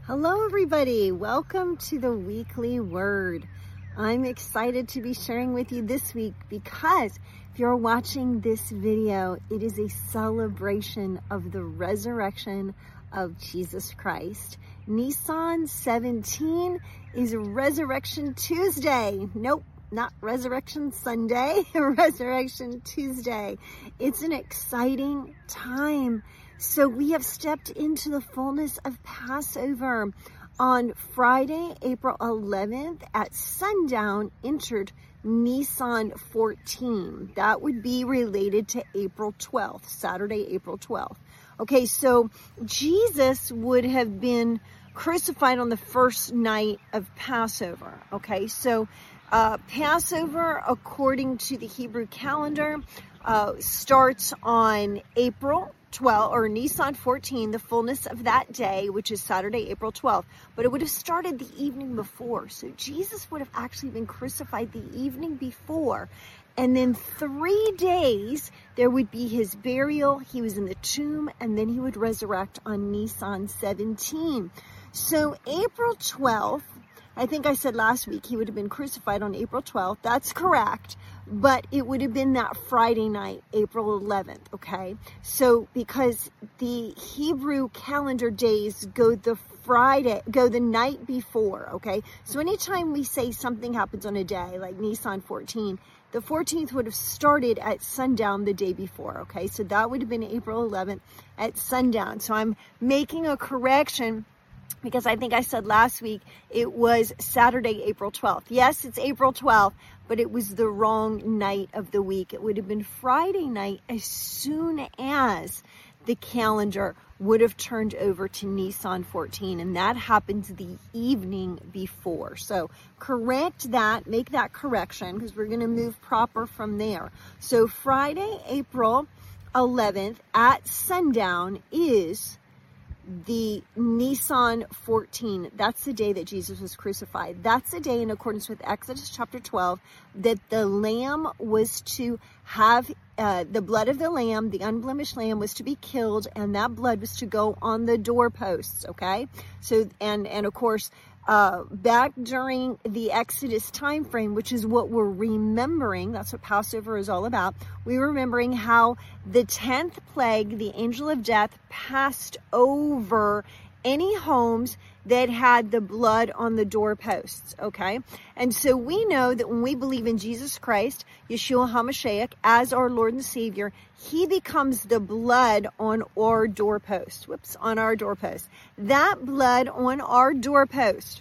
Hello everybody, welcome to the weekly word. I'm excited to be sharing with you this week because if you're watching this video, it is a celebration of the resurrection of Jesus Christ. Nisan 17 is Resurrection Tuesday. Nope, not Resurrection Sunday, Resurrection Tuesday. It's an exciting time. So we have stepped into the fullness of Passover. On Friday, April 11th at sundown, entered Nisan 14. That would be related to April 12th, Saturday, April 12th. Okay, so Jesus would have been crucified on the first night of Passover. Okay, so Passover, according to the Hebrew calendar, starts on April 12 or Nisan 14, the fullness of that day, which is Saturday, April 12th. But it would have started the evening before. So Jesus would have actually been crucified the evening before. And then 3 days, there would be his burial. He was in the tomb, and then he would resurrect on Nisan 17. So April 12th, I think I said last week he would have been crucified on April 12th. That's correct. But it would have been that Friday night, April 11th, okay? So because the Hebrew calendar days go the night before, okay? So anytime we say something happens on a day, like Nisan 14, the 14th would have started at sundown the day before, okay? So that would have been April 11th at sundown. So I'm making a correction because I think I said last week it was Saturday, April 12th. Yes, it's April 12th, but it was the wrong night of the week. It would have been Friday night as soon as the calendar would have turned over to Nisan 14, and that happens the evening before. So correct that, make that correction, because we're going to move proper from there. So Friday, April 11th at sundown is the Nisan 14. That's the day that Jesus was crucified. That's the day, in accordance with Exodus chapter 12, that the lamb was to have the blood of the lamb, the unblemished lamb, was to be killed, and that blood was to go on the doorposts. Okay, so and of course, back during the Exodus time frame, which is what we're remembering, that's what Passover is all about. We're remembering how the 10th plague, the angel of death, passed over any homes that had the blood on the doorposts, okay? And so we know that when we believe in Jesus Christ, Yeshua HaMashiach, as our Lord and Savior, he becomes the blood on our doorpost. On our doorpost. That blood on our doorpost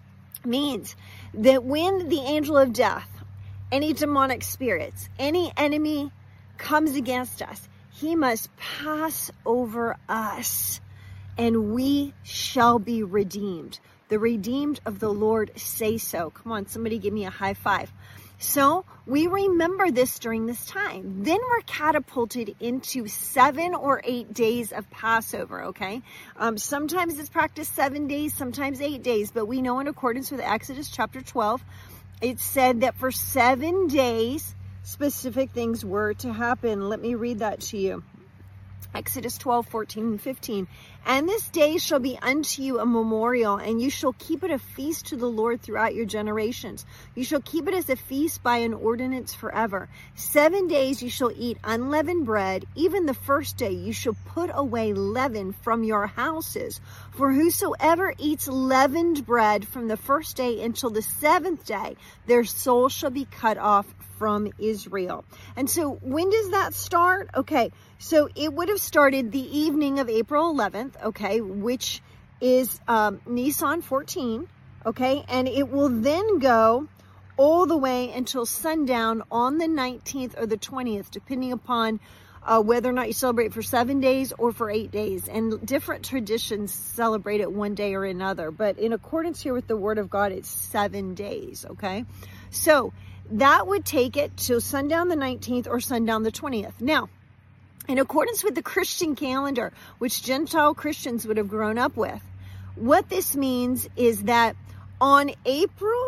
means that when the angel of death, any demonic spirits, any enemy comes against us, he must pass over us, and we shall be redeemed. The redeemed of the Lord say so. Come on, somebody give me a high five. So we remember this during this time. Then we're catapulted into 7 or 8 days of Passover, okay? Sometimes it's practiced 7 days, sometimes 8 days, but we know in accordance with Exodus chapter 12, it said that for 7 days, specific things were to happen. Let me read that to you. Exodus 12, 14, and 15. And this day shall be unto you a memorial, and you shall keep it a feast to the Lord throughout your generations. You shall keep it as a feast by an ordinance forever. 7 days you shall eat unleavened bread. Even the first day you shall put away leaven from your houses. For whosoever eats leavened bread from the first day until the 7th day, their soul shall be cut off from Israel. And so when does that start? Okay, so it would have started the evening of April 11th, okay, which is Nisan 14, okay, and it will then go all the way until sundown on the 19th or the 20th, depending upon whether or not you celebrate for 7 days or for 8 days. And different traditions celebrate it one day or another, but in accordance here with the Word of God, it's 7 days, okay? So that would take it till sundown the 19th or sundown the 20th. Now, in accordance with the Christian calendar, which Gentile Christians would have grown up with, what this means is that on April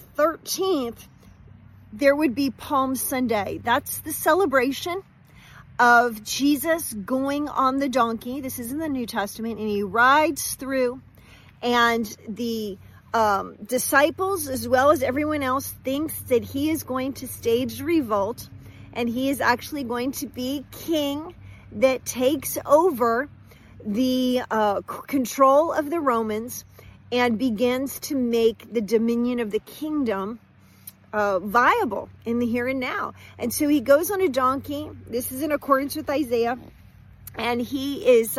13th, there would be Palm Sunday. That's the celebration of Jesus going on the donkey. This is in the New Testament, and he rides through, and the disciples, as well as everyone else, thinks that he is going to stage revolt, and he is actually going to be king that takes over the control of the Romans and begins to make the dominion of the kingdom viable in the here and now. And so he goes on a donkey. This is in accordance with Isaiah, and he is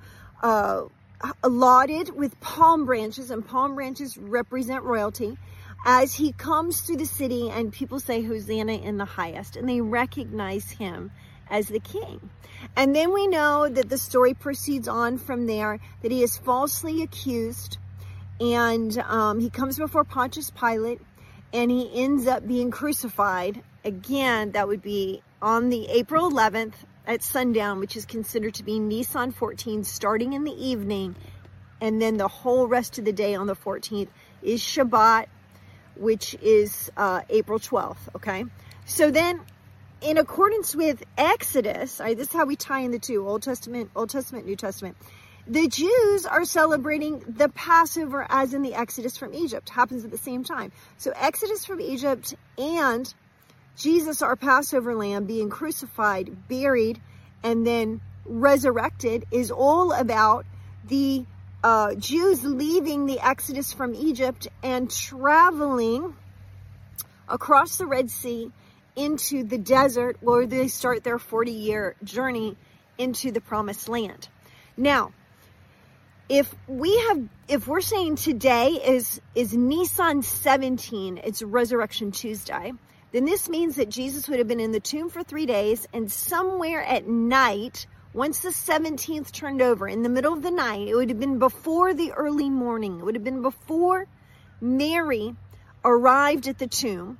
lauded with palm branches, and palm branches represent royalty, as he comes through the city, and people say Hosanna in the highest, and they recognize him as the king. And then we know that the story proceeds on from there, that he is falsely accused, and he comes before Pontius Pilate, and he ends up being crucified. Again, that would be on the April 11th at sundown, which is considered to be Nisan 14, starting in the evening, and then the whole rest of the day on the 14th is Shabbat, which is April 12th, okay? So then, in accordance with Exodus, this is how we tie in the two, Old Testament, New Testament. The Jews are celebrating the Passover as in the Exodus from Egypt. Happens at the same time. So Exodus from Egypt and Jesus, our Passover lamb, being crucified, buried, and then resurrected is all about the Jews leaving the Exodus from Egypt and traveling across the Red Sea into the desert, where they start their 40-year journey into the Promised Land. Now, if we're saying today is Nisan 17, it's Resurrection Tuesday, then this means that Jesus would have been in the tomb for 3 days, and somewhere at night, once the 17th turned over, in the middle of the night, it would have been before the early morning. It would have been before Mary arrived at the tomb.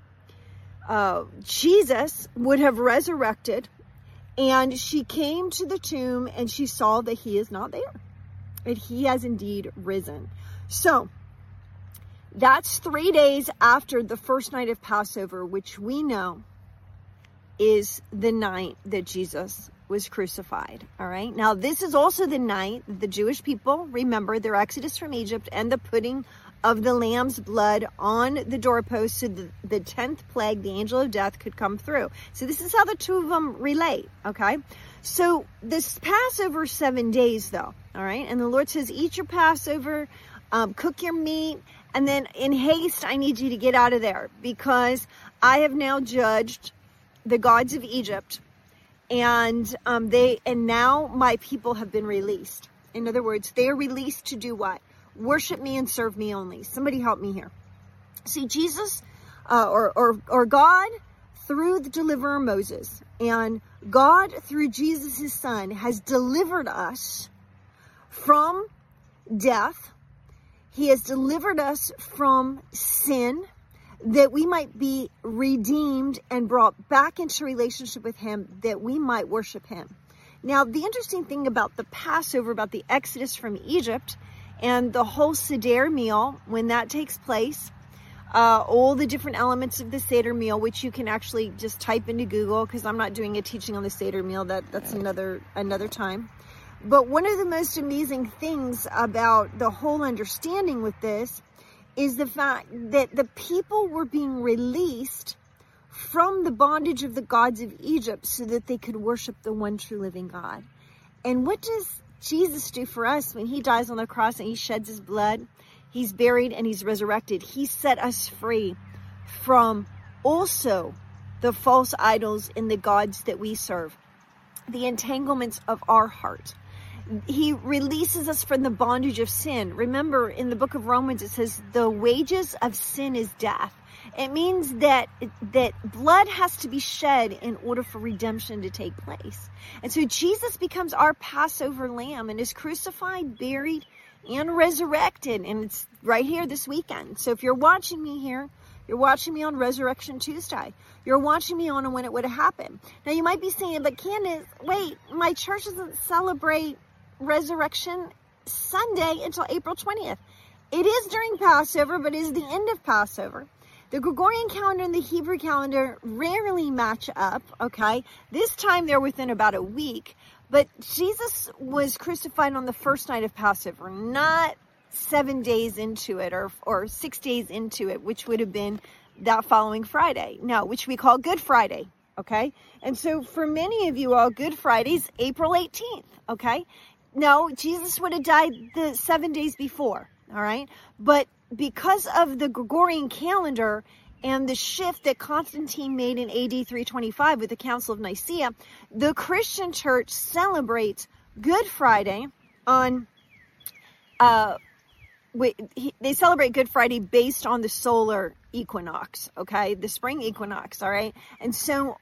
Jesus would have resurrected, and she came to the tomb, and she saw that he is not there, that he has indeed risen. So that's 3 days after the first night of Passover, which we know is the night that Jesus was crucified. All right. Now, this is also the night that the Jewish people remember their exodus from Egypt and the putting of the lamb's blood on the doorpost, so the 10th plague, the angel of death, could come through. So this is how the two of them relate. Okay. So this Passover 7 days though. All right. And the Lord says, eat your Passover, cook your meat, and then in haste, I need you to get out of there, because I have now judged the gods of Egypt, and now my people have been released. In other words, they are released to do what? Worship me and serve me only. Somebody help me here. See, Jesus, or God, through the deliverer Moses, and God through Jesus, his son, has delivered us from death. He has delivered us from sin, that we might be redeemed and brought back into relationship with him, that we might worship him. Now, the interesting thing about the Passover, about the Exodus from Egypt, and the whole Seder meal, when that takes place, all the different elements of the Seder meal, which you can actually just type into Google, because I'm not doing a teaching on the Seder meal. That's another time. But one of the most amazing things about the whole understanding with this is the fact that the people were being released from the bondage of the gods of Egypt so that they could worship the one true living God. And what does Jesus do for us when he dies on the cross and he sheds his blood? He's buried and he's resurrected. He set us free from also the false idols and the gods that we serve, the entanglements of our heart. He releases us from the bondage of sin. Remember, in the book of Romans, it says the wages of sin is death. It means that blood has to be shed in order for redemption to take place. And so Jesus becomes our Passover lamb and is crucified, buried, and resurrected. And it's right here this weekend. So if you're watching me here, you're watching me on Resurrection Tuesday. You're watching me on when it would have happened. Now you might be saying, but Candace, wait, my church doesn't celebrate Resurrection Sunday until April 20th. It is during Passover, but it is the end of Passover. The Gregorian calendar and the Hebrew calendar rarely match up, okay? This time they're within about a week, but Jesus was crucified on the first night of Passover, not 7 days into it or 6 days into it, which would have been that following Friday. No, which we call Good Friday, okay? And so for many of you all, Good Friday's April 18th, okay? No, Jesus would have died the 7 days before, all right? But because of the Gregorian calendar and the shift that Constantine made in AD 325 with the Council of Nicaea, the Christian church celebrates Good Friday on, they celebrate Good Friday based on the solar equinox, okay? The spring equinox, all right? And so,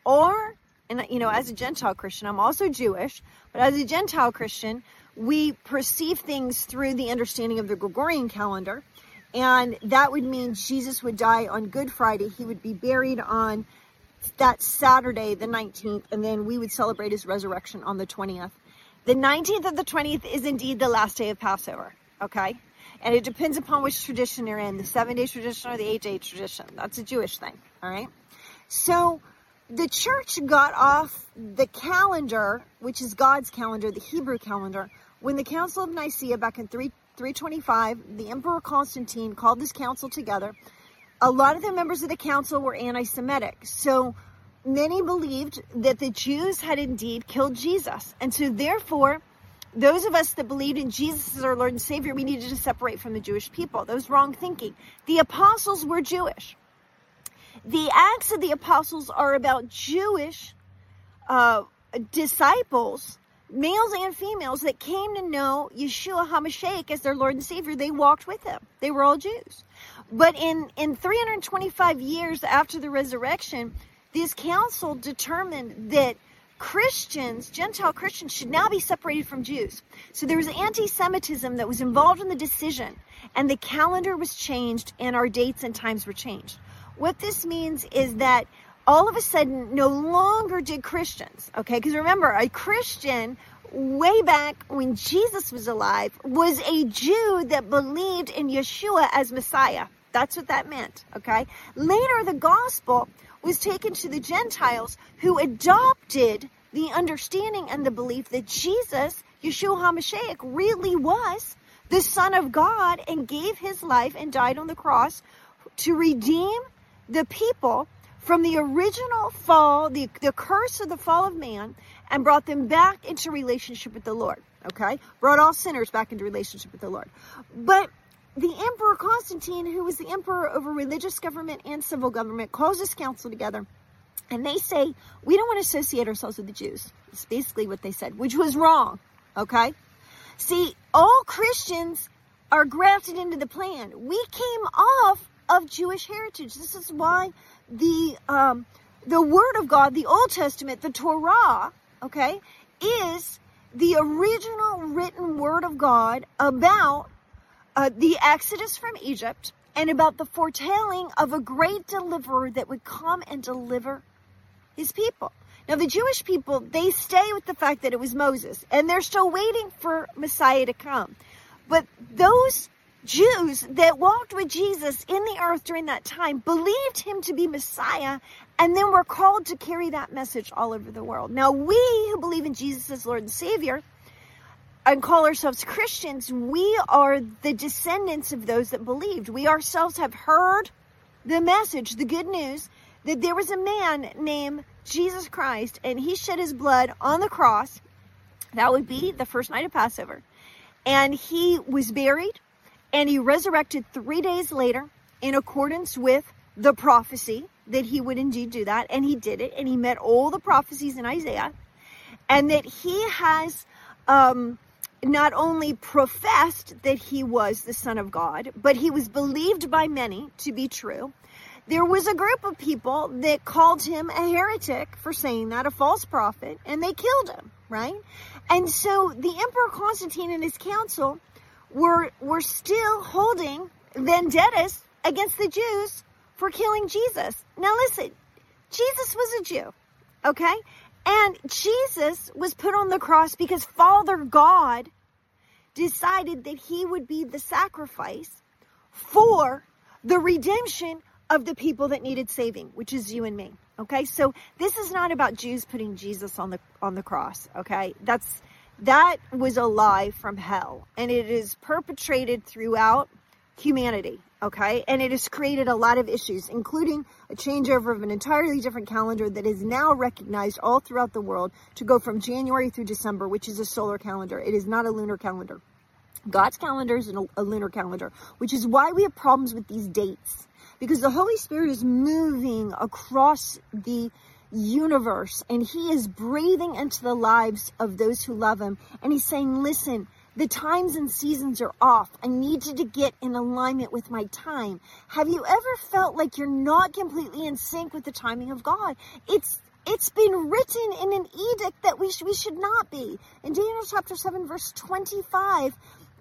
as a Gentile Christian, I'm also Jewish, but as a Gentile Christian, we perceive things through the understanding of the Gregorian calendar. And that would mean Jesus would die on Good Friday. He would be buried on that Saturday, the 19th, and then we would celebrate his resurrection on the 20th. The 19th of the 20th is indeed the last day of Passover, okay? And it depends upon which tradition you're in, the 7-day tradition or the 8-day tradition. That's a Jewish thing, all right? So the church got off the calendar, which is God's calendar, the Hebrew calendar, when the Council of Nicaea back in 325, the Emperor Constantine called this council together. A lot of the members of the council were anti-Semitic. So many believed that the Jews had indeed killed Jesus. And so therefore, those of us that believed in Jesus as our Lord and Savior, we needed to separate from the Jewish people. That was wrong thinking. The apostles were Jewish. The Acts of the Apostles are about Jewish disciples, males and females, that came to know Yeshua HaMashiach as their Lord and Savior. They walked with him. They were all Jews. But in 325 years after the resurrection, this council determined that Christians, Gentile Christians, should now be separated from Jews. So there was anti-Semitism that was involved in the decision, and the calendar was changed, and our dates and times were changed. What this means is that all of a sudden, no longer did Christians, okay? Because remember, a Christian, way back when Jesus was alive, was a Jew that believed in Yeshua as Messiah. That's what that meant, okay? Later, the gospel was taken to the Gentiles who adopted the understanding and the belief that Jesus, Yeshua HaMashiach, really was the Son of God and gave his life and died on the cross to redeem the people from the original fall, the curse of the fall of man, and brought them back into relationship with the Lord, okay? Brought all sinners back into relationship with the Lord. But the Emperor Constantine, who was the emperor over religious government and civil government, calls this council together, and they say, we don't want to associate ourselves with the Jews. It's basically what they said, which was wrong, okay? See, all Christians are grafted into the plan. We came off of Jewish heritage. This is why the Word of God, the Old Testament, the Torah, okay, is the original written Word of God about the Exodus from Egypt and about the foretelling of a great deliverer that would come and deliver his people. Now, the Jewish people, they stay with the fact that it was Moses, and they're still waiting for Messiah to come. But those Jews that walked with Jesus in the earth during that time believed him to be Messiah, and then were called to carry that message all over the world. Now, we who believe in Jesus as Lord and Savior and call ourselves Christians, we are the descendants of those that believed. We ourselves have heard the message, the good news, that there was a man named Jesus Christ, and he shed his blood on the cross. That would be the first night of Passover. And he was buried, and he resurrected 3 days later in accordance with the prophecy that he would indeed do that. And he did it, and he met all the prophecies in Isaiah. And that he has not only professed that he was the Son of God, but he was believed by many to be true. There was a group of people that called him a heretic for saying that, a false prophet, and they killed him, right? And so the Emperor Constantine and his council were still holding vendettas against the Jews for killing Jesus. Now listen, Jesus was a Jew, okay? And Jesus was put on the cross because Father God decided that he would be the sacrifice for the redemption of the people that needed saving, which is you and me. Okay, so this is not about Jews putting Jesus on the cross. Okay, that was a lie from hell, and it is perpetrated throughout humanity. Okay, and it has created a lot of issues, including a changeover of an entirely different calendar that is now recognized all throughout the world to go from January through December, which is a solar calendar. It is not a lunar calendar. God's calendar is a lunar calendar, which is why we have problems with these dates, because the Holy Spirit is moving across the universe, and he is breathing into the lives of those who love him. And he's saying, listen, the times and seasons are off. I need you to get in alignment with my time. Have you ever felt like you're not completely in sync with the timing of God? It's been written in an edict that we should not be. In Daniel chapter 7, verse 25,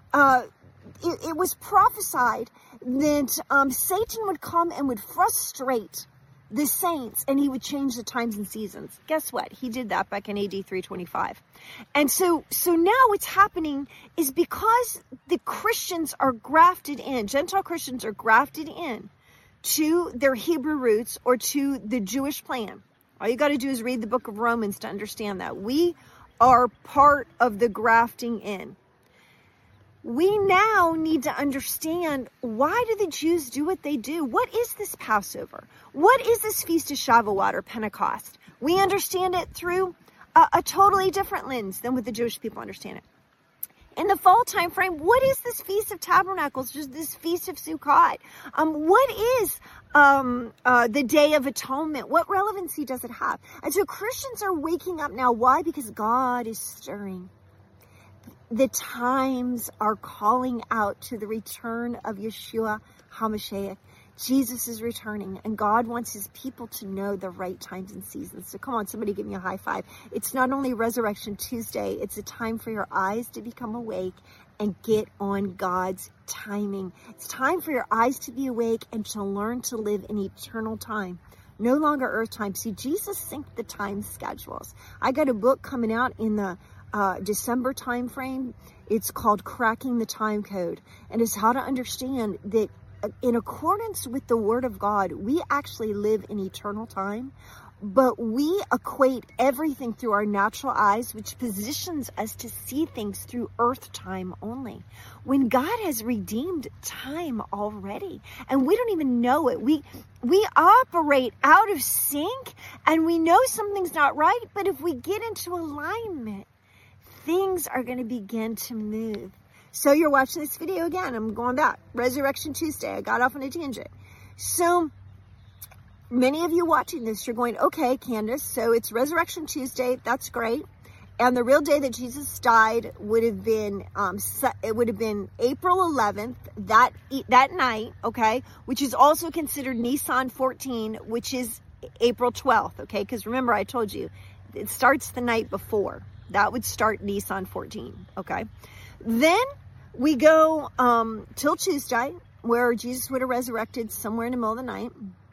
it was prophesied that Satan would come and would frustrate the saints, and he would change the times and seasons. Guess what? He did that back in AD 325. And so now what's happening is because the Christians are grafted in, Gentile Christians are grafted in to their Hebrew roots or to the Jewish plan. All you got to do is read the book of Romans to understand that. We are part of the grafting in. We now need to understand, why do the Jews do what they do? What is this Passover? What is this Feast of Shavuot or Pentecost? We understand it through a totally different lens than what the Jewish people understand it. In the fall time frame, what is this Feast of Tabernacles, just this Feast of Sukkot? What is the Day of Atonement? What relevancy does it have? And so Christians are waking up now. Why? Because God is stirring. The times are calling out to the return of Yeshua HaMashiach. Jesus is returning, and God wants his people to know the right times and seasons. So come on, somebody give me a high five. It's not only Resurrection Tuesday, it's a time for your eyes to become awake and get on God's timing. It's time for your eyes to be awake and to learn to live in eternal time. No longer earth time. See, Jesus synced the time schedules. I got a book coming out in the December time frame. It's called Cracking the Time Code, and it's how to understand that in accordance with the Word of God, we actually live in eternal time, but we equate everything through our natural eyes, which positions us to see things through earth time only, when God has redeemed time already, and we don't even know it. We operate out of sync, and we know something's not right, but if we get into alignment, things are going to begin to move. So you're watching this video again. I'm going back. Resurrection Tuesday. I got off on a tangent. So many of you watching this, you're going, okay, Candace, so it's Resurrection Tuesday. That's great. And the real day that Jesus died would have been, April 11th, that night, okay, which is also considered Nisan 14, which is April 12th, okay? Because remember, I told you, it starts the night before. That would start Nisan 14, okay? Then we go till Tuesday, where Jesus would have resurrected somewhere in the middle of the night.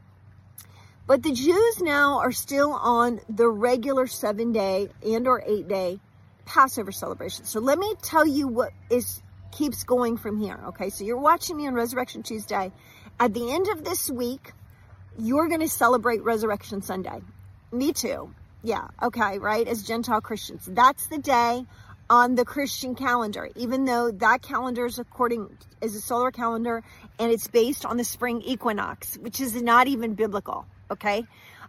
But the Jews now are still on the regular 7-day and or 8-day Passover celebration. So let me tell you what keeps going from here, okay? So you're watching me on Resurrection Tuesday. At the end of this week, you're going to celebrate Resurrection Sunday. Me too. Yeah, okay, right? As Gentile Christians. That's the day on the Christian calendar, even though that calendar is a solar calendar, and it's based on the spring equinox, which is not even biblical, okay?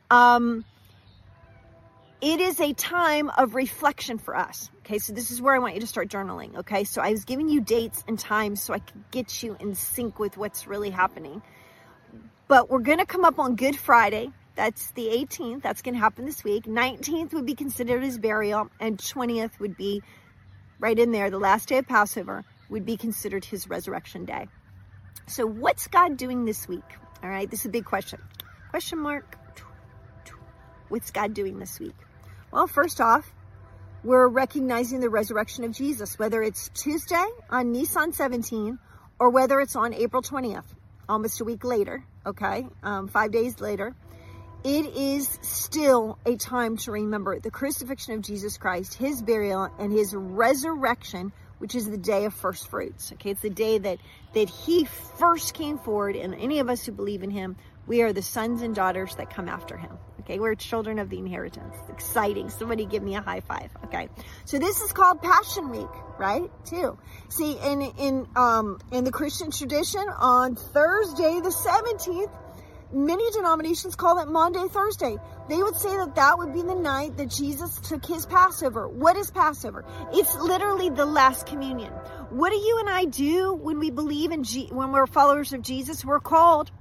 It is a time of reflection for us, okay? So this is where I want you to start journaling, okay? So I was giving you dates and times so I could get you in sync with what's really happening. But we're going to come up on Good Friday. That's the 18th. That's going to happen this week. 19th would be considered his burial, and 20th would be right in there. The last day of Passover would be considered his resurrection day. So what's God doing this week? All right, this is a big question. Question mark. What's God doing this week? Well, first off, we're recognizing the resurrection of Jesus, whether it's Tuesday on Nisan 17 or whether it's on April 20th, almost a week later, okay, 5 days later. It is still a time to remember the crucifixion of Jesus Christ, his burial, and his resurrection, which is the day of first fruits. Okay, it's the day that he first came forward, and any of us who believe in him We are the sons and daughters that come after him. Okay, we're children of the inheritance. Exciting. Somebody give me a high five. Okay, so this is called Passion Week, right? Too. See, in the Christian tradition, on Thursday the 17th, many denominations call it Maundy Thursday. They would say that that would be the night that Jesus took his Passover. What is Passover? It's literally the last communion. What do you and I do when we believe in when we're followers of Jesus? We're called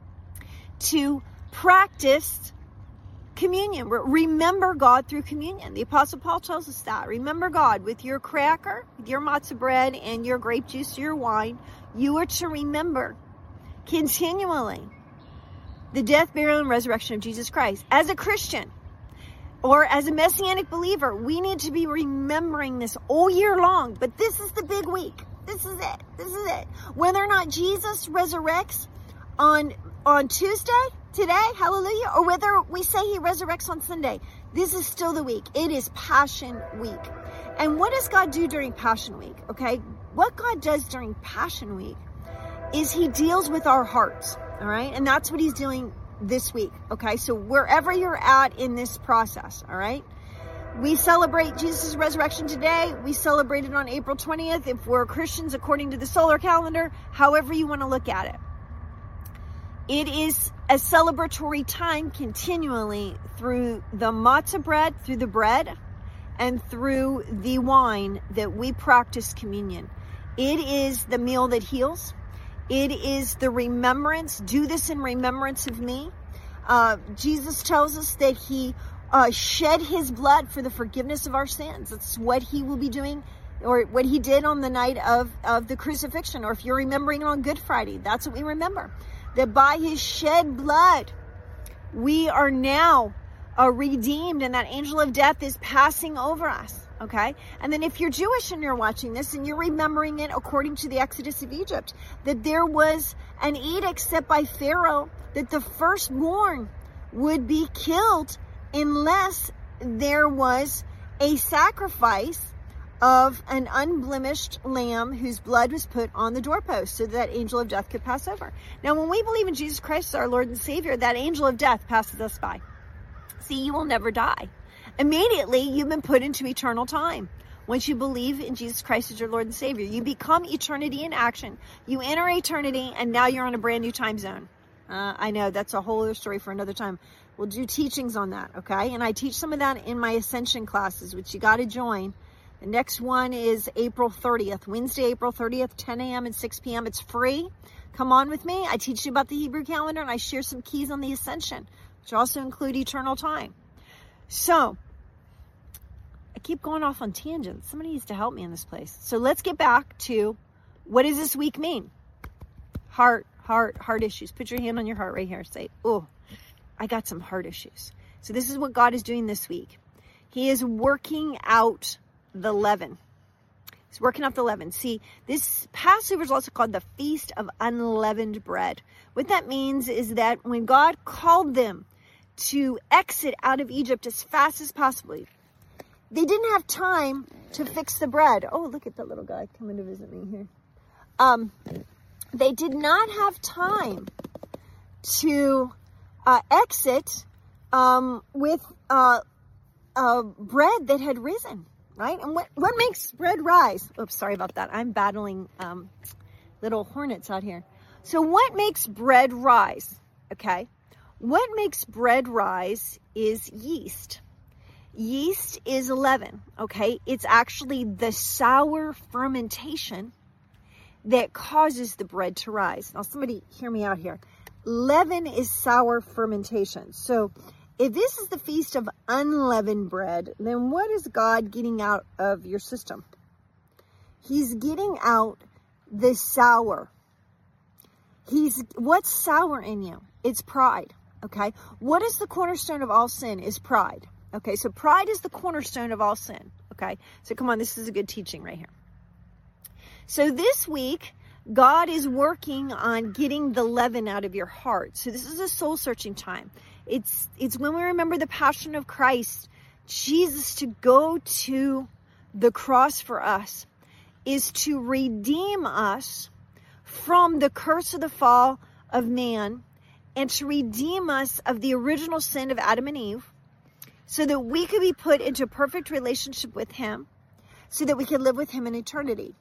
to practice communion. Remember God through communion. The Apostle Paul tells us that. Remember God with your cracker, with your matzah bread, and your grape juice, your wine. You are to remember continually the death, burial, and resurrection of Jesus Christ. As a Christian or as a Messianic believer, we need to be remembering this all year long. But this is the big week. This is it. This is it. Whether or not Jesus resurrects on Tuesday, today, hallelujah, or whether we say he resurrects on Sunday, this is still the week. It is Passion Week. And what does God do during Passion Week? Okay, what God does during Passion Week is he deals with our hearts, all right? And that's what he's doing this week, okay? So wherever you're at in this process, all right? We celebrate Jesus' resurrection today. We celebrate it on April 20th. If we're Christians, according to the solar calendar, however you want to look at it. It is a celebratory time continually through the matzah bread, through the bread, and through the wine that we practice communion. It is the meal that heals. It is the remembrance. Do this in remembrance of me. Jesus tells us that he shed his blood for the forgiveness of our sins. That's what he will be doing, or what he did on the night of the crucifixion. Or if you're remembering on Good Friday, that's what we remember. That by his shed blood, we are now redeemed, and that angel of death is passing over us. Okay. And then if you're Jewish and you're watching this and you're remembering it according to the Exodus of Egypt, that there was an edict set by Pharaoh that the firstborn would be killed unless there was a sacrifice of an unblemished lamb whose blood was put on the doorpost so that angel of death could pass over. Now, when we believe in Jesus Christ as our Lord and Savior, that angel of death passes us by. See, you will never die. Immediately, you've been put into eternal time. Once you believe in Jesus Christ as your Lord and Savior, you become eternity in action. You enter eternity, and now you're on a brand new time zone. I know that's a whole other story for another time. We'll do teachings on that, okay? And I teach some of that in my Ascension classes, which you got to join. The next one is April 30th, Wednesday, April 30th, 10 a.m. and 6 p.m. It's free. Come on with me. I teach you about the Hebrew calendar, and I share some keys on the Ascension, which also include eternal time. So, I keep going off on tangents. Somebody needs to help me in this place. So let's get back to, what does this week mean? Heart issues. Put your hand on your heart right here. Say, oh, I got some heart issues. So this is what God is doing this week. He is working out the leaven. He's working out the leaven. See, this Passover is also called the Feast of Unleavened Bread. What that means is that when God called them to exit out of Egypt as fast as possible, they didn't have time to fix the bread. Oh, look at that little guy coming to visit me here. They did not have time to exit with bread that had risen, right? And what makes bread rise? Oops, sorry about that. I'm battling little hornets out here. So what makes bread rise? Okay. What makes bread rise is yeast. Yeast is leaven, okay? It's actually the sour fermentation that causes the bread to rise. Now, somebody hear me out here. Leaven is sour fermentation. So if this is the Feast of Unleavened Bread, then what is God getting out of your system? He's getting out the sour. What's sour in you? It's pride, okay? What is the cornerstone of all sin? Is pride. Okay, so pride is the cornerstone of all sin, okay? So come on, this is a good teaching right here. So this week, God is working on getting the leaven out of your heart. So this is a soul-searching time. It's when we remember the passion of Christ, Jesus to go to the cross for us, is to redeem us from the curse of the fall of man and to redeem us of the original sin of Adam and Eve, so that we could be put into a perfect relationship with him, so that we could live with him in eternity.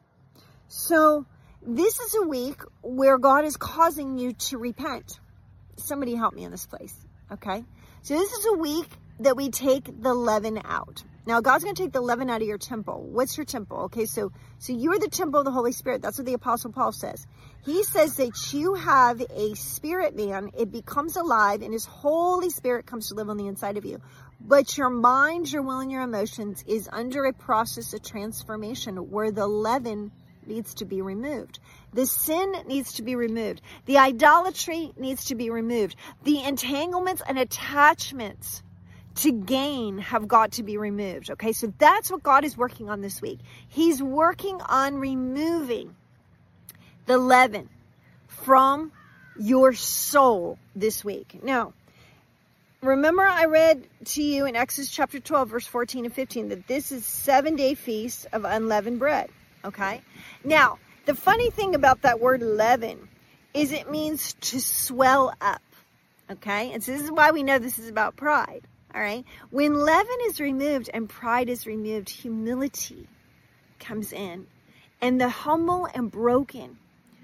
So this is a week where God is causing you to repent. Somebody help me in this place, okay? So this is a week that we take the leaven out. Now, God's going to take the leaven out of your temple. What's your temple? Okay, so you're the temple of the Holy Spirit. That's what the Apostle Paul says. He says that you have a spirit man. It becomes alive, and his Holy Spirit comes to live on the inside of you. But your mind, your will, and your emotions is under a process of transformation where the leaven needs to be removed. The sin needs to be removed. The idolatry needs to be removed. The entanglements and attachments to gain have got to be removed. Okay, so that's what God is working on this week. He's working on removing the leaven from your soul this week. Now, remember I read to you in Exodus chapter 12, verse 14 and 15, that this is 7-day feast of unleavened bread. Okay, now the funny thing about that word leaven is it means to swell up. Okay, and so this is why we know this is about pride. All right. When leaven is removed and pride is removed, humility comes in. And the humble and broken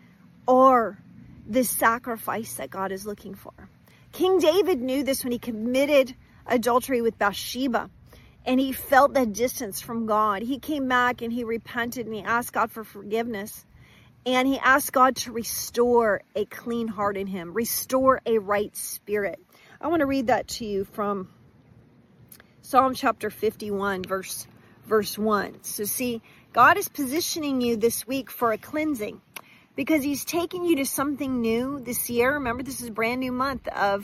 are the sacrifice that God is looking for. King David knew this when he committed adultery with Bathsheba. And he felt that distance from God. He came back and he repented and he asked God for forgiveness. And he asked God to restore a clean heart in him. Restore a right spirit. I want to read that to you from Psalm chapter 51, verse 1. So see, God is positioning you this week for a cleansing because he's taking you to something new this year. Remember, this is a brand new month of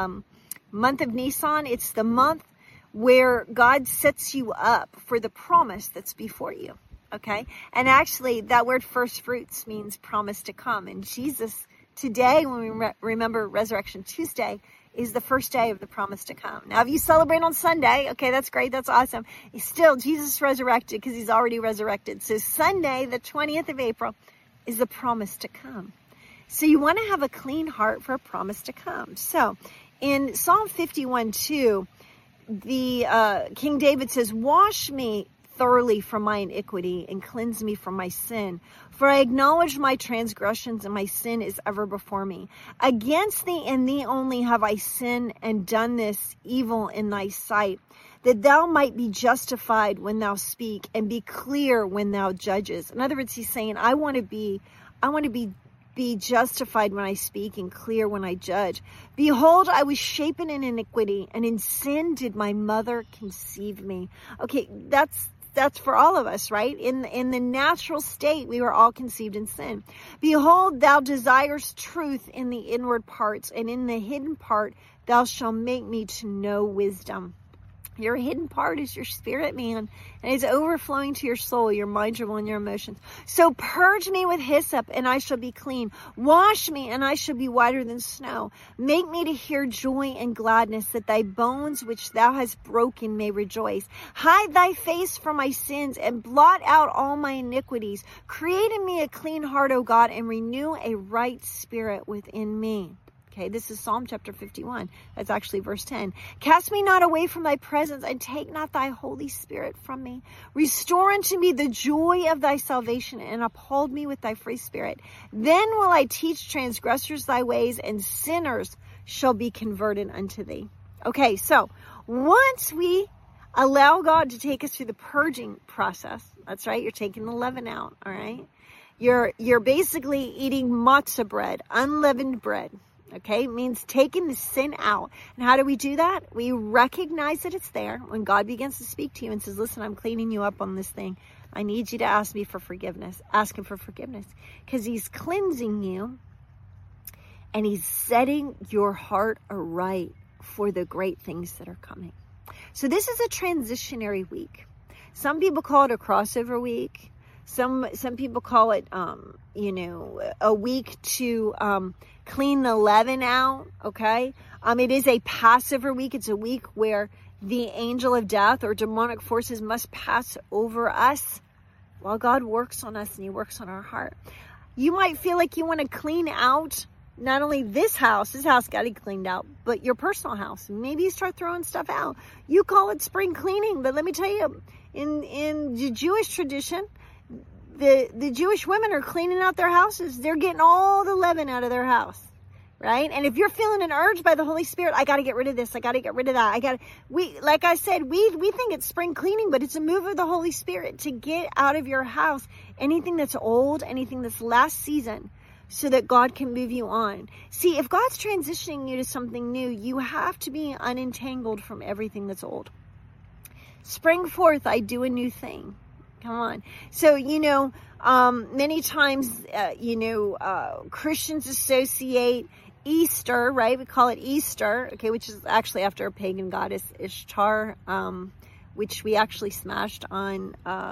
Nisan. It's the month where God sets you up for the promise that's before you. Okay. And actually that word first fruits means promise to come. And Jesus today, when we remember Resurrection Tuesday, is the first day of the promise to come. Now, if you celebrate on Sunday, okay, that's great. That's awesome. Still, Jesus resurrected because he's already resurrected. So Sunday, the 20th of April, is the promise to come. So you want to have a clean heart for a promise to come. So in Psalm 51:2, the King David says, "Wash me thoroughly from my iniquity and cleanse me from my sin. For I acknowledge my transgressions and my sin is ever before me. Against thee and thee only have I sinned and done this evil in thy sight, that thou might be justified when thou speak and be clear when thou judges." In other words, he's saying, I want to be justified when I speak and clear when I judge. Behold, I was shapen in iniquity, and in sin did my mother conceive me. Okay, that's for all of us, right? In the natural state, we were all conceived in sin. Behold, thou desirest truth in the inward parts, and in the hidden part thou shalt make me to know wisdom. Your hidden part is your spirit, man, and it's overflowing to your soul, your mind, your will, and your emotions. So purge me with hyssop, and I shall be clean. Wash me, and I shall be whiter than snow. Make me to hear joy and gladness, that thy bones which thou hast broken may rejoice. Hide thy face from my sins, and blot out all my iniquities. Create in me a clean heart, O God, and renew a right spirit within me. Okay, this is Psalm chapter 51. That's actually verse 10. Cast me not away from thy presence, and take not thy Holy Spirit from me. Restore unto me the joy of thy salvation, and uphold me with thy free spirit. Then will I teach transgressors thy ways, and sinners shall be converted unto thee. Okay, so once we allow God to take us through the purging process, that's right, you're taking the leaven out, all right? You're basically eating matzah bread, unleavened bread. Okay, it means taking the sin out. And how do we do that? We recognize that it's there when God begins to speak to you and says, listen, I'm cleaning you up on this thing. I need you to ask me for forgiveness. Ask him for forgiveness because he's cleansing you and he's setting your heart aright for the great things that are coming. So this is a transitionary week. Some people call it a crossover week. Some people call it, a week to clean the leaven out, okay? It is a Passover week. It's a week where the angel of death or demonic forces must pass over us while God works on us and he works on our heart. You might feel like you want to clean out not only this house got to get cleaned out, but your personal house. Maybe you start throwing stuff out. You call it spring cleaning, but let me tell you, in the Jewish tradition, the Jewish women are cleaning out their houses. They're getting all the leaven out of their house, right? And if you're feeling an urge by the Holy Spirit, I got to get rid of this, I got to get rid of that. Like I said, we think it's spring cleaning, but it's a move of the Holy Spirit to get out of your house anything that's old, anything that's last season, so that God can move you on. See, if God's transitioning you to something new, you have to be unentangled from everything that's old. Spring forth, I do a new thing. Come on. So, many times, Christians associate Easter, right? We call it Easter, okay, which is actually after a pagan goddess, Ishtar, which we actually smashed on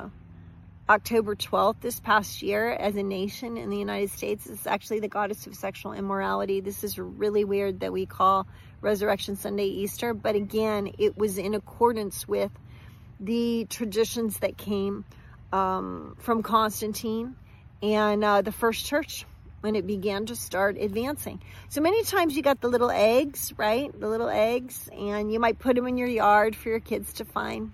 October 12th this past year as a nation in the United States. It's actually the goddess of sexual immorality. This is really weird that we call Resurrection Sunday Easter, but again, it was in accordance with the traditions that came from Constantine and the first church when it began to start advancing. So many times you got the little eggs, right? The little eggs, and you might put them in your yard for your kids to find.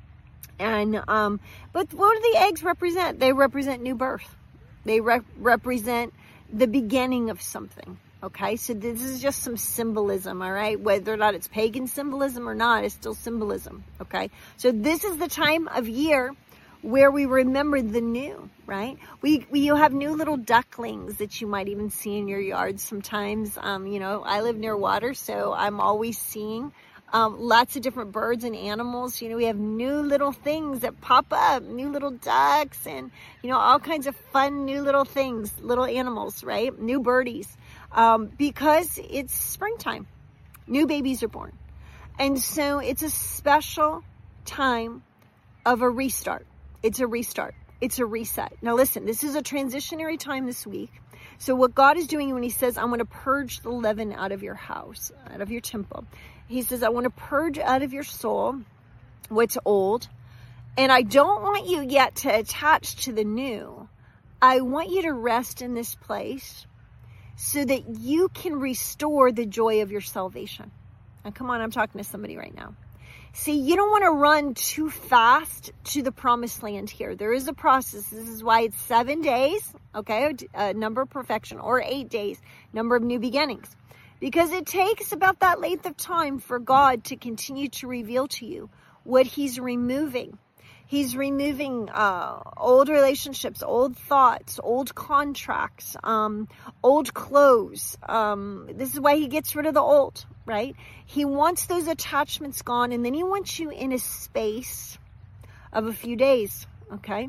And but what do the eggs represent? They represent new birth. They represent the beginning of something. Okay, so this is just some symbolism, all right? Whether or not it's pagan symbolism or not, it's still symbolism. Okay, so this is the time of year where we remember the new, right? You have new little ducklings that you might even see in your yard sometimes. I live near water, so I'm always seeing lots of different birds and animals. We have new little things that pop up, new little ducks and, all kinds of fun new little things, little animals, right? New birdies, because it's springtime. New babies are born. And so it's a special time of a restart. It's a restart. It's a reset. Now listen, this is a transitionary time this week. So what God is doing when he says, I want to purge the leaven out of your house, out of your temple. He says, I want to purge out of your soul what's old. And I don't want you yet to attach to the new. I want you to rest in this place so that you can restore the joy of your salvation. Now, come on, I'm talking to somebody right now. See, you don't want to run too fast to the promised land here. There is a process. This is why it's 7 days, okay, number of perfection, or 8 days, number of new beginnings. Because it takes about that length of time for God to continue to reveal to you what he's removing. He's removing old relationships, old thoughts, old contracts, old clothes. This is why he gets rid of the old, right? He wants those attachments gone, and then he wants you in a space of a few days, okay?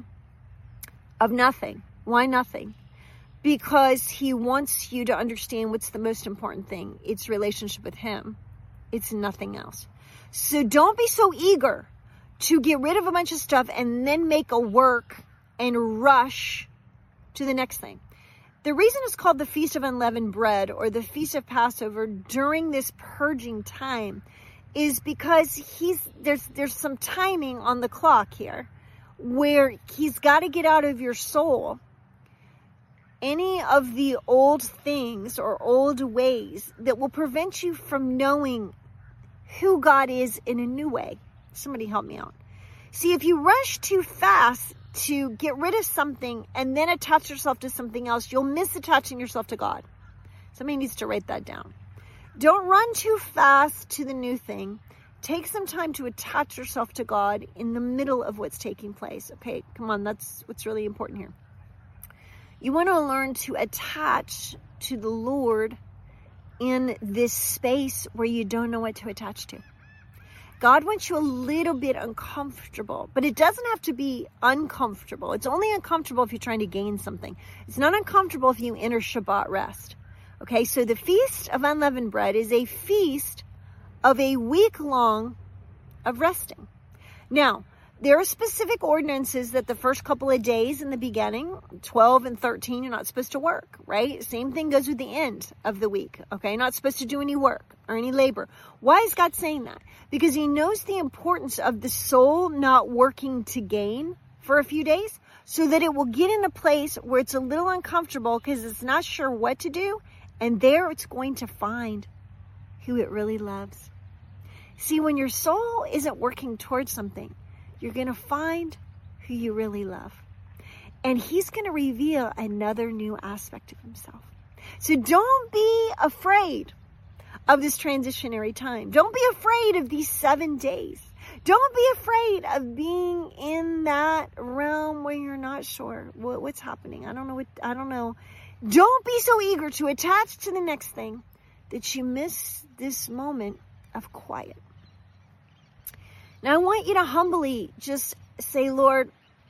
Of nothing. Why nothing? Because he wants you to understand what's the most important thing. It's relationship with him. It's nothing else. So don't be so eager to get rid of a bunch of stuff and then make a work and rush to the next thing. The reason it's called the Feast of Unleavened Bread or the Feast of Passover during this purging time is because there's some timing on the clock here where he's got to get out of your soul any of the old things or old ways that will prevent you from knowing who God is in a new way. Somebody help me out. See, if you rush too fast to get rid of something and then attach yourself to something else, you'll miss attaching yourself to God. Somebody needs to write that down. Don't run too fast to the new thing. Take some time to attach yourself to God in the middle of what's taking place. Okay, come on, that's what's really important here. You want to learn to attach to the Lord in this space where you don't know what to attach to. God wants you a little bit uncomfortable, but it doesn't have to be uncomfortable. It's only uncomfortable if you're trying to gain something. It's not uncomfortable if you enter Shabbat rest. Okay, so the Feast of Unleavened Bread is a feast of a week long of resting. Now, there are specific ordinances that the first couple of days in the beginning, 12 and 13, you're not supposed to work, right? Same thing goes with the end of the week, okay? Not supposed to do any work or any labor. Why is God saying that? Because he knows the importance of the soul not working to gain for a few days so that it will get in a place where it's a little uncomfortable because it's not sure what to do And there it's going to find who it really loves. See, when your soul isn't working towards something, you're going to find who you really love. And he's going to reveal another new aspect of himself. So don't be afraid of this transitionary time. Don't be afraid of these 7 days. Don't be afraid of being in that realm where you're not sure what's happening. I don't know. Don't be so eager to attach to the next thing that you miss this moment of quiet. Now, I want you to humbly just say, Lord,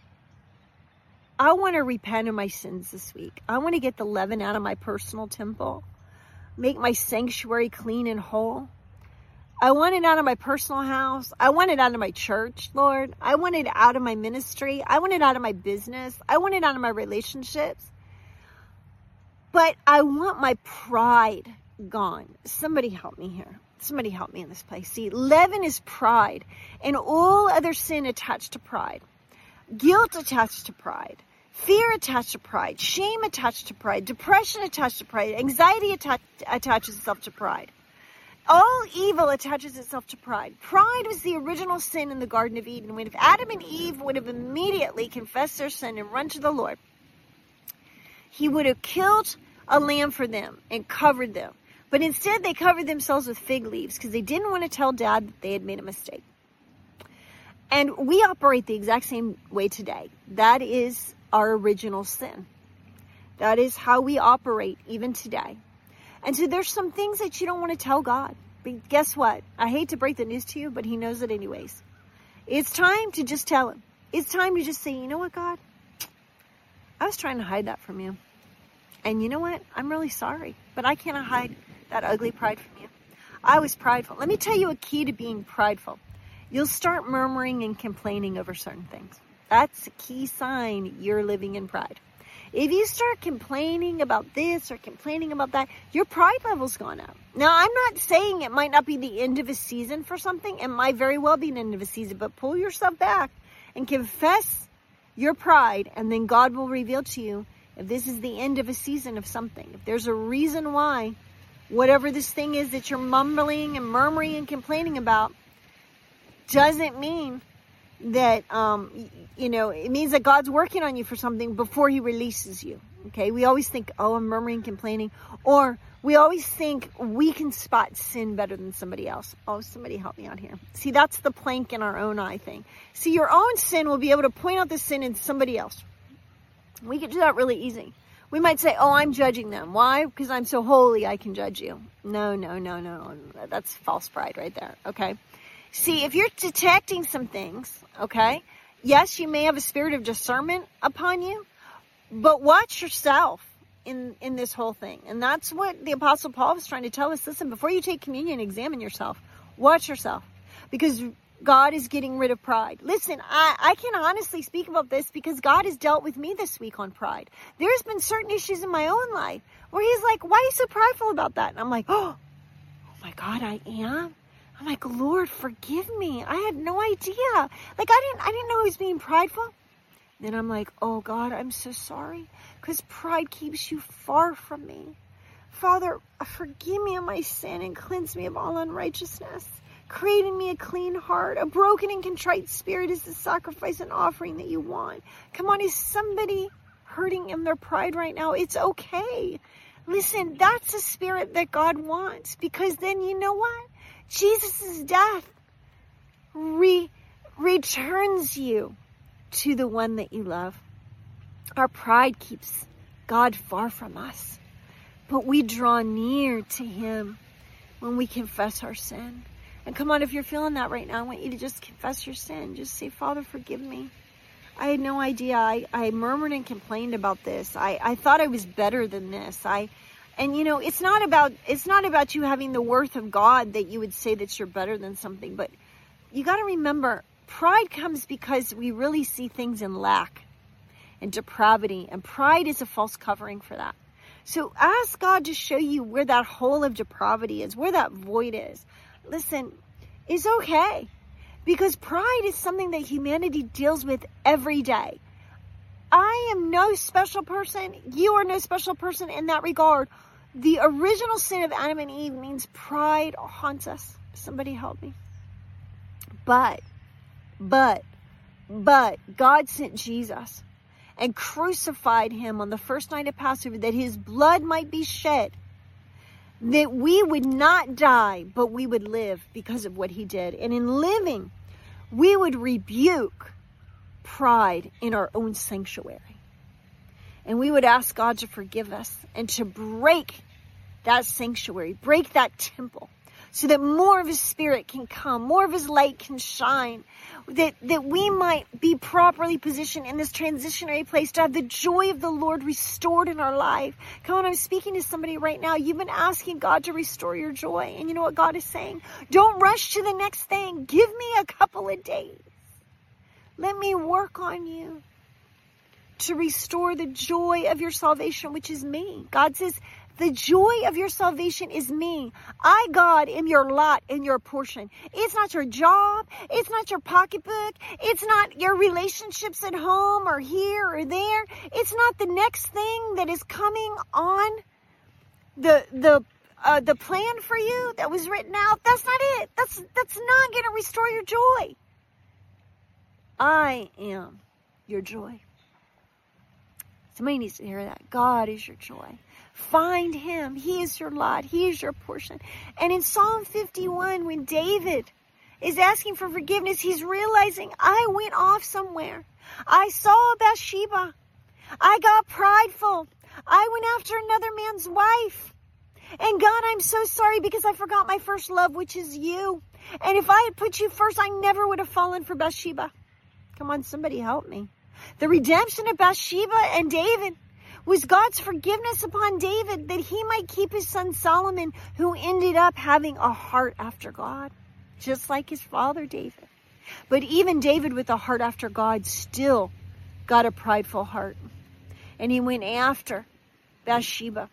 I want to repent of my sins this week. I want to get the leaven out of my personal temple. Make my sanctuary clean and whole. I want it out of my personal house. I want it out of my church, Lord. I want it out of my ministry. I want it out of my business. I want it out of my relationships. But I want my pride gone. Somebody help me here. Somebody help me in this place. See, leaven is pride and all other sin attached to pride. Guilt attached to pride. Fear attached to pride. Shame attached to pride. Depression attached to pride. Anxiety attaches itself to pride. All evil attaches itself to pride. Pride was the original sin in the Garden of Eden. When if Adam and Eve would have immediately confessed their sin and run to the Lord, he would have killed a lamb for them and covered them. But instead, they covered themselves with fig leaves because they didn't want to tell Dad that they had made a mistake. And we operate the exact same way today. That is our original sin. That is how we operate even today. And so there's some things that you don't want to tell God. But guess what? I hate to break the news to you, but he knows it anyways. It's time to just tell him. It's time to just say, you know what, God? I was trying to hide that from you. And you know what? I'm really sorry, but I cannot hide that ugly pride from you. I was prideful. Let me tell you a key to being prideful. You'll start murmuring and complaining over certain things. That's a key sign you're living in pride. If you start complaining about this or complaining about that, your pride level's gone up. Now, I'm not saying it might not be the end of a season for something. It might very well be an end of a season, but pull yourself back and confess your pride, and then God will reveal to you if this is the end of a season of something. If there's a reason why, whatever this thing is that you're mumbling and murmuring and complaining about, doesn't mean that, it means that God's working on you for something before he releases you. Okay. We always think, oh, I'm murmuring, complaining, or we always think we can spot sin better than somebody else. Oh, somebody help me out here. See, that's the plank in our own eye thing. See, your own sin will be able to point out the sin in somebody else. We can do that really easy. We might say, oh, I'm judging them. Why? Because I'm so holy, I can judge you. No. That's false pride right there. Okay. See, if you're detecting some things, okay, yes, you may have a spirit of discernment upon you, but watch yourself in this whole thing. And that's what the Apostle Paul was trying to tell us. Listen, before you take communion, examine yourself. Watch yourself. Because God is getting rid of pride. Listen, I can honestly speak about this because God has dealt with me this week on pride. There's been certain issues in my own life where he's like, why are you so prideful about that? And I'm like, oh my God, I am. I'm like, Lord, forgive me. I had no idea. Like, I didn't know he was being prideful. Then I'm like, oh God, I'm so sorry. Because pride keeps you far from me. Father, forgive me of my sin and cleanse me of all unrighteousness. Create in me a clean heart. A broken and contrite spirit is the sacrifice and offering that you want. Come on, is somebody hurting in their pride right now? It's okay. Listen, that's a spirit that God wants. Because then you know what? Jesus' death returns you to the one that you love. Our pride keeps God far from us. But we draw near to him when we confess our sin. And come on, if you're feeling that right now, I want you to just confess your sin. Just say, Father, forgive me. I had no idea. I murmured and complained about this. I thought I was better than this. And it's not about you having the worth of God that you would say that you're better than something. But you got to remember, pride comes because we really see things in lack and depravity. And pride is a false covering for that. So ask God to show you where that hole of depravity is, where that void is. Listen, it's okay. Because pride is something that humanity deals with every day. I am no special person. You are no special person in that regard. The original sin of Adam and Eve means pride haunts us. Somebody help me. But God sent Jesus and crucified him on the first night of Passover that his blood might be shed, that we would not die, but we would live because of what he did. And in living, we would rebuke pride in our own sanctuary. And we would ask God to forgive us and to break that sanctuary, break that temple, so that more of his spirit can come, more of his light can shine, that we might be properly positioned in this transitionary place to have the joy of the Lord restored in our life. Come on, I'm speaking to somebody right now. You've been asking God to restore your joy. And you know what God is saying? Don't rush to the next thing. Give me a couple of days. Let me work on you to restore the joy of your salvation, which is me. God says, the joy of your salvation is me. I, God, am your lot and your portion. It's not your job. It's not your pocketbook. It's not your relationships at home or here or there. It's not the next thing that is coming on the plan for you that was written out. That's not it. That's not going to restore your joy. I am your joy. Somebody needs to hear that. God is your joy. Find him. He is your lot. He is your portion. And in Psalm 51, when David is asking for forgiveness, he's realizing, I went off somewhere. I saw Bathsheba. I got prideful. I went after another man's wife. And God, I'm so sorry because I forgot my first love, which is you. And if I had put you first, I never would have fallen for Bathsheba. Come on, somebody help me. The redemption of Bathsheba and David was God's forgiveness upon David that he might keep his son Solomon, who ended up having a heart after God, just like his father David. But even David with a heart after God still got a prideful heart. And he went after Bathsheba.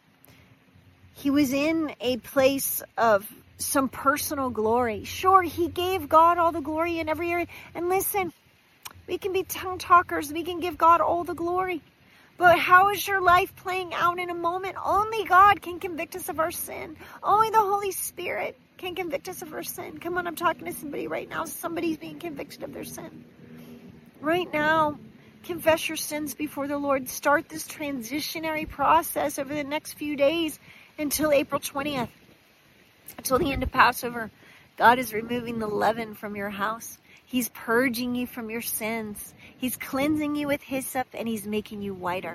He was in a place of some personal glory. Sure, he gave God all the glory in every area. And listen, we can be tongue talkers. We can give God all the glory. But how is your life playing out in a moment? Only God can convict us of our sin. Only the Holy Spirit can convict us of our sin. Come on, I'm talking to somebody right now. Somebody's being convicted of their sin. Right now, confess your sins before the Lord. Start this transitionary process over the next few days until April 20th. Until the end of Passover. God is removing the leaven from your house. He's purging you from your sins. He's cleansing you with hyssop, and he's making you whiter.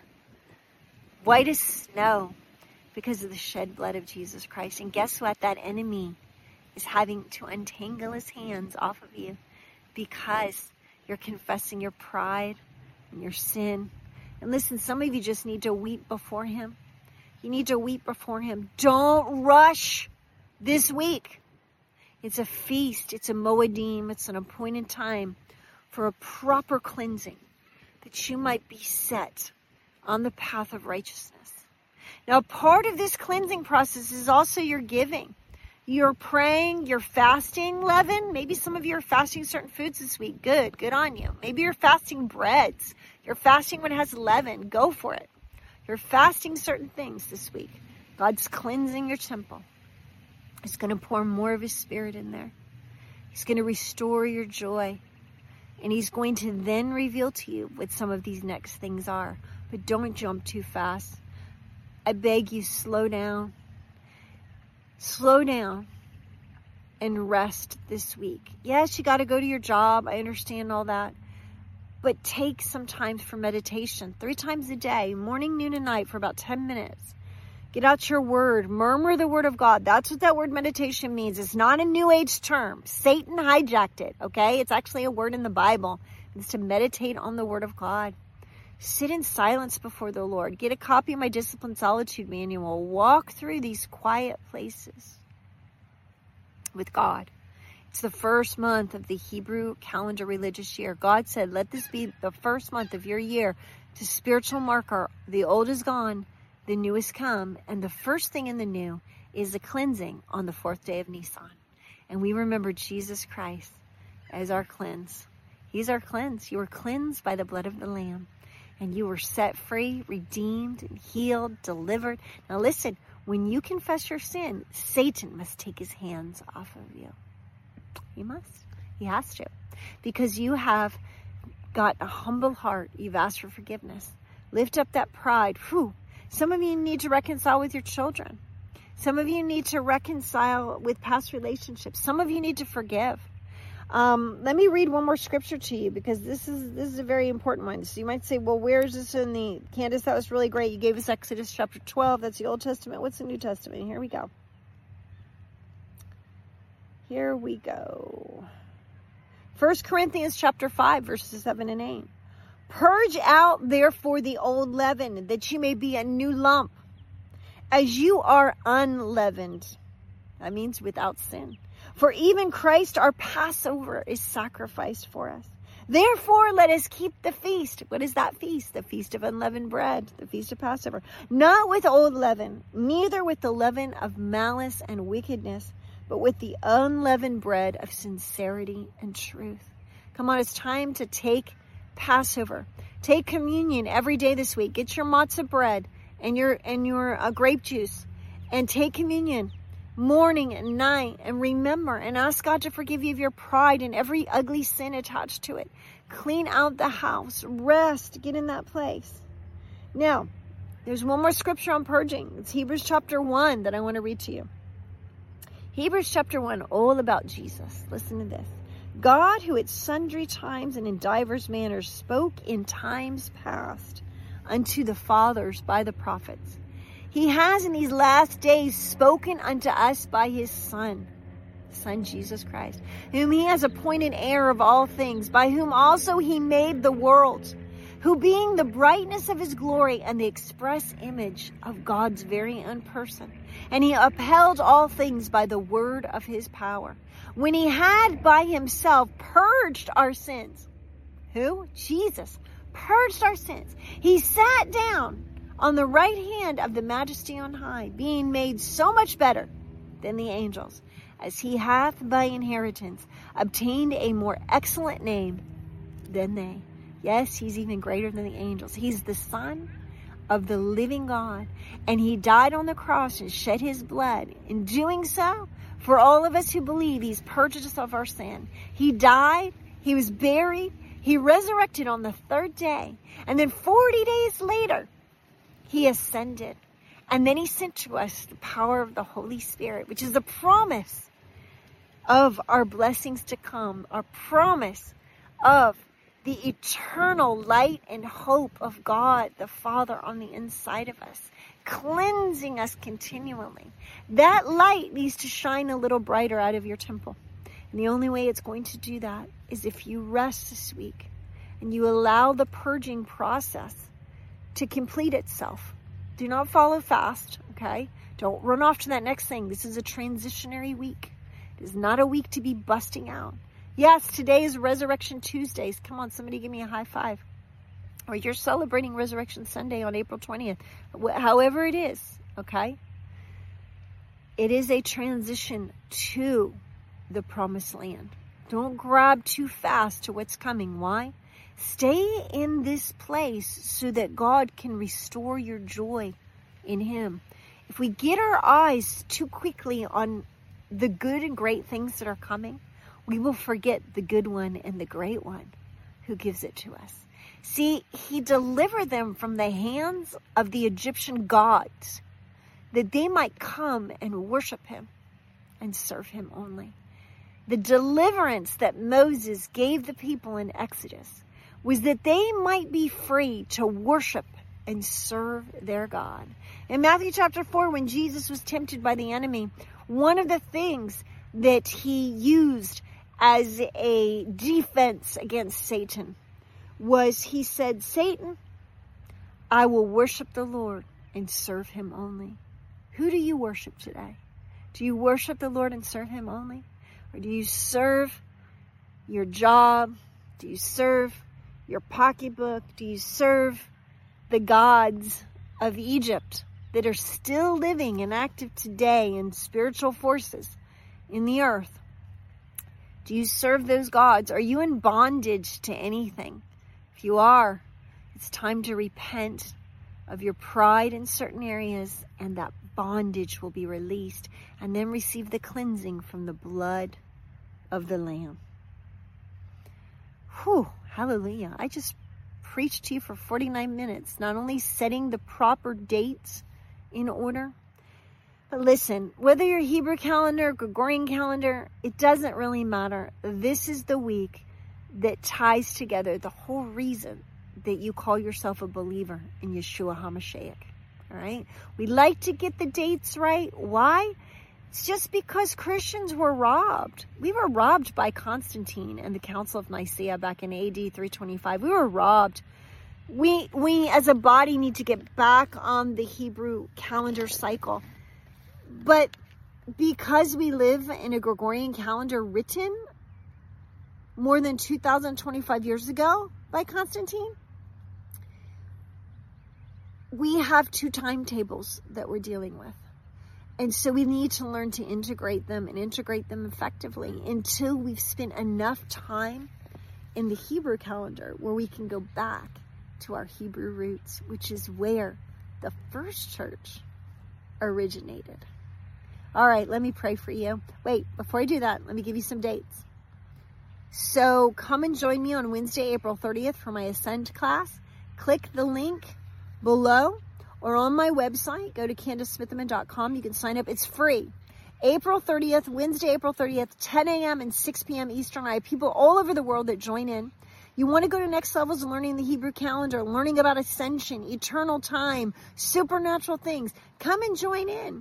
White as snow because of the shed blood of Jesus Christ. And guess what? That enemy is having to untangle his hands off of you because you're confessing your pride and your sin. And listen, some of you just need to weep before him. You need to weep before him. Don't rush this week. It's a feast. It's a Moedim. It's an appointed time for a proper cleansing that you might be set on the path of righteousness. Now, part of this cleansing process is also your giving. You're praying, you're fasting leaven. Maybe some of you are fasting certain foods this week. Good on you. Maybe you're fasting breads. You're fasting what has leaven. Go for it. You're fasting certain things this week. God's cleansing your temple. He's going to pour more of his spirit in there. He's going to restore your joy. And he's going to then reveal to you what some of these next things are. But don't jump too fast. I beg you, slow down. Slow down and rest this week. Yes, you got to go to your job. I understand all that. But take some time for meditation. 3 times a day, morning, noon, and night for about 10 minutes. Get out your word. Murmur the word of God. That's what that word meditation means. It's not a new age term. Satan hijacked it, okay? It's actually a word in the Bible. It's to meditate on the word of God. Sit in silence before the Lord. Get a copy of my Discipline Solitude Manual. Walk through these quiet places with God. It's the first month of the Hebrew calendar religious year. God said, let this be the first month of your year. It's a spiritual marker. The old is gone. The new has come, and the first thing in the new is the cleansing on the 4th day of Nisan. And we remember Jesus Christ as our cleanse. He's our cleanse. You were cleansed by the blood of the Lamb, and you were set free, redeemed, and healed, delivered. Now listen, When you confess your sin, Satan must take his hands off of you. He must. He has to. Because you have got a humble heart. You've asked for forgiveness. Lift up that pride. Whew. Some of you need to reconcile with your children. Some of you need to reconcile with past relationships. Some of you need to forgive. Let me read one more scripture to you, because this is a very important one. So you might say, well, where is this in the... Candace, that was really great. You gave us Exodus chapter 12. That's the Old Testament. What's the New Testament? Here we go. Here we go. 1 Corinthians chapter 5, verses 7 and 8. Purge out, therefore, the old leaven, that you may be a new lump, as you are unleavened. That means without sin. For even Christ, our Passover, is sacrificed for us. Therefore, let us keep the feast. What is that feast? The feast of unleavened bread, the feast of Passover. Not with old leaven, neither with the leaven of malice and wickedness, but with the unleavened bread of sincerity and truth. Come on, it's time to take Passover. Take communion every day this week. Get your matzah bread and your grape juice, and take communion morning and night, and remember and ask God to forgive you of your pride and every ugly sin attached to it. Clean out the house, rest, get in that place. Now, there's one more scripture on purging. It's Hebrews chapter 1 that I want to read to you. Hebrews chapter 1, all about Jesus. Listen to this. God, who at sundry times and in divers manners spoke in times past unto the fathers by the prophets, he has in these last days spoken unto us by his Son Jesus Christ, whom he has appointed heir of all things, by whom also he made the worlds, who being the brightness of his glory and the express image of God's very own person, and he upheld all things by the word of his power, when he had by himself purged our sins. Who? Jesus purged our sins. He sat down on the right hand of the majesty on high, being made so much better than the angels, as he hath by inheritance obtained a more excellent name than they. Yes, he's even greater than the angels. He's the Son of the living God, and he died on the cross and shed his blood. In doing so, for all of us who believe, he's purged us of our sin. He died, he was buried, he resurrected on the third day, and then 40 days later, he ascended. And then he sent to us the power of the Holy Spirit, which is a promise of our blessings to come, a promise of the eternal light and hope of God the Father on the inside of us, cleansing us continually. That light needs to shine a little brighter out of your temple. And the only way it's going to do that is if you rest this week and you allow the purging process to complete itself. Do not follow fast, okay? Don't run off to that next thing. This is a transitionary week. It is not a week to be busting out. Yes, today is Resurrection Tuesdays. Come on, somebody give me a high five. Or you're celebrating Resurrection Sunday on April 20th. However it is, okay? It is a transition to the promised land. Don't grab too fast to what's coming. Why? Stay in this place so that God can restore your joy in him. If we get our eyes too quickly on the good and great things that are coming, we will forget the good one and the great one who gives it to us. See, he delivered them from the hands of the Egyptian gods, that they might come and worship him and serve him only. The deliverance that Moses gave the people in Exodus was that they might be free to worship and serve their God. In Matthew chapter 4, when Jesus was tempted by the enemy, one of the things that he used as a defense against Satan was he said, Satan, I will worship the Lord and serve him only. Who do you worship today? Do you worship the Lord and serve him only? Or do you serve your job? Do you serve your pocketbook? Do you serve the gods of Egypt that are still living and active today in spiritual forces in the earth? Do you serve those gods? Are you in bondage to anything? If you are, it's time to repent of your pride in certain areas, and that bondage will be released, and then receive the cleansing from the blood of the Lamb. Whew, hallelujah. I just preached to you for 49 minutes, not only setting the proper dates in order, but listen, whether you're Hebrew calendar, Gregorian calendar, it doesn't really matter. This is the week that ties together the whole reason that you call yourself a believer in Yeshua HaMashiach. All right? We like to get the dates right. Why? It's just because Christians were robbed. We were robbed by Constantine and the Council of Nicaea back in AD 325. We were robbed. We as a body need to get back on the Hebrew calendar cycle. But because we live in a Gregorian calendar written more than 2,025 years ago by Constantine, we have two timetables that we're dealing with. And so we need to learn to integrate them and integrate them effectively until we've spent enough time in the Hebrew calendar where we can go back to our Hebrew roots, which is where the first church originated. All right, let me pray for you. Wait, before I do that, let me give you some dates. So come and join me on Wednesday, April 30th for my Ascend class. Click the link below or on my website. Go to CandaceSmithman.com. You can sign up. It's free. April 30th, Wednesday, April 30th, 10 a.m. and 6 p.m. Eastern. I have people all over the world that join in. You want to go to next levels of learning the Hebrew calendar, learning about ascension, eternal time, supernatural things. Come and join in.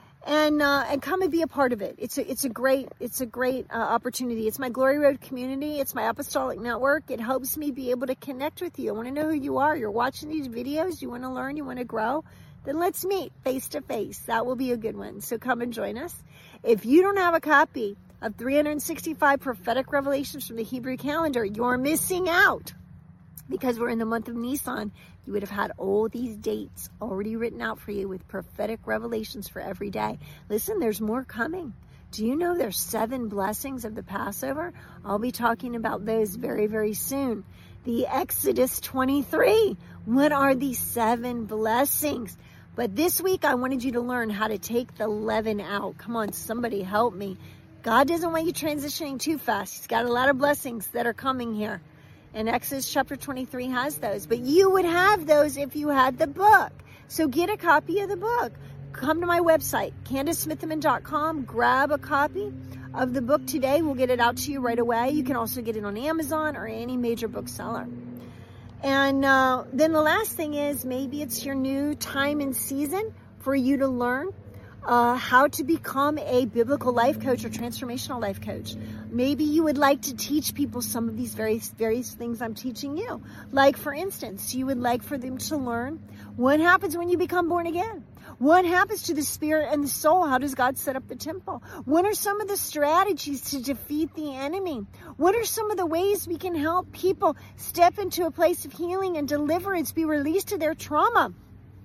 And come and be a part of it. It's a great opportunity. It's my Glory Road community. It's my apostolic network. It helps me be able to connect with you. I want to know who you are. You're watching these videos. You want to learn. You want to grow. Then let's meet face to face. That will be a good one. So come and join us. If you don't have a copy of 365 prophetic revelations from the Hebrew calendar, you're missing out. Because we're in the month of Nisan, you would have had all these dates already written out for you with prophetic revelations for every day. Listen, there's more coming. Do you know there's 7 blessings of the Passover? I'll be talking about those very, very soon. The Exodus 23. What are these 7 blessings? But this week, I wanted you to learn how to take the leaven out. Come on, somebody help me. God doesn't want you transitioning too fast. He's got a lot of blessings that are coming here. And Exodus chapter 23 has those. But you would have those if you had the book. So get a copy of the book. Come to my website, CandaceSmithman.com. Grab a copy of the book today. We'll get it out to you right away. You can also get it on Amazon or any major bookseller. And then the last thing is, maybe it's your new time and season for you to learn how to become a biblical life coach or transformational life coach. Maybe you would like to teach people some of these various things I'm teaching you. Like, for instance, you would like for them to learn what happens when you become born again. What happens to the spirit and the soul? How does God set up the temple? What are some of the strategies to defeat the enemy? What are some of the ways we can help people step into a place of healing and deliverance, be released to their trauma,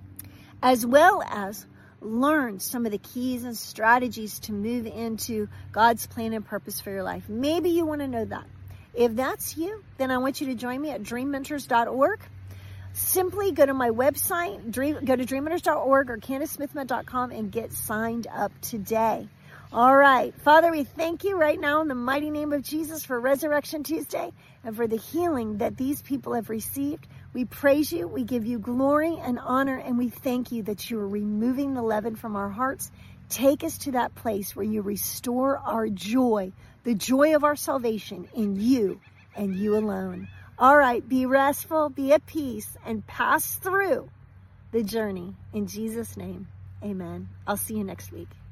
as well as learn some of the keys and strategies to move into God's plan and purpose for your life? Maybe you want to know that. If that's you, then I want you to join me at dreammentors.org. Simply go to my website, go to dreammentors.org or CandaceSmithman.com and get signed up today. All right. Father, we thank you right now in the mighty name of Jesus for Resurrection Tuesday and for the healing that these people have received. We praise you, we give you glory and honor, and we thank you that you are removing the leaven from our hearts. Take us to that place where you restore our joy, the joy of our salvation in you and you alone. All right, be restful, be at peace, and pass through the journey. In Jesus' name, amen. I'll see you next week.